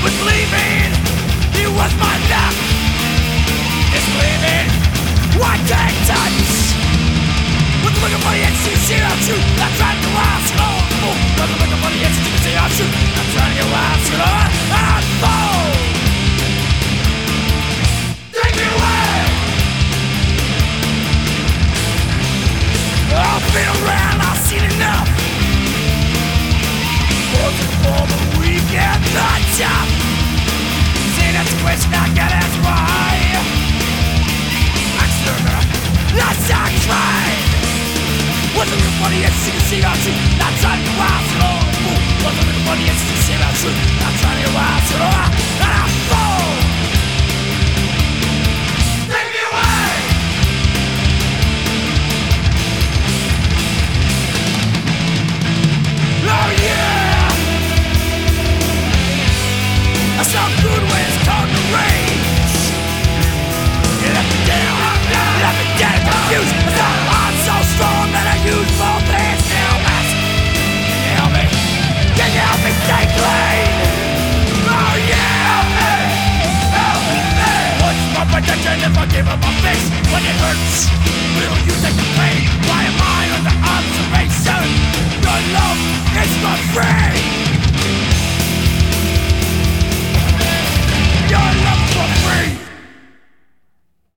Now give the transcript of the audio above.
was leaving, he was my luck. It's leaving, one day touch. Was looking for the edge to see how true. I'm trying to ask it all. Was looking for the edge to see how true. I'm trying to ask it all. I'm full. Take me away. I've been around, I've seen enough. Looking for the weak and the tough. See, that's a question I gotta ask why. I'm sure that's not right. What's the for the edge to see how true. Not trying to ask it all. What's the for the edge to see how true. Not trying to ask it all. And I'm full. Take me away. Oh yeah. I saw good when it's called the rage. You left me down, left me dead and confused. I'm so strong that I use both hands to help us. Can you help me? Can you help me stay clean? Oh yeah! Help me! Help me! What's my protection if I give up my face when it hurts?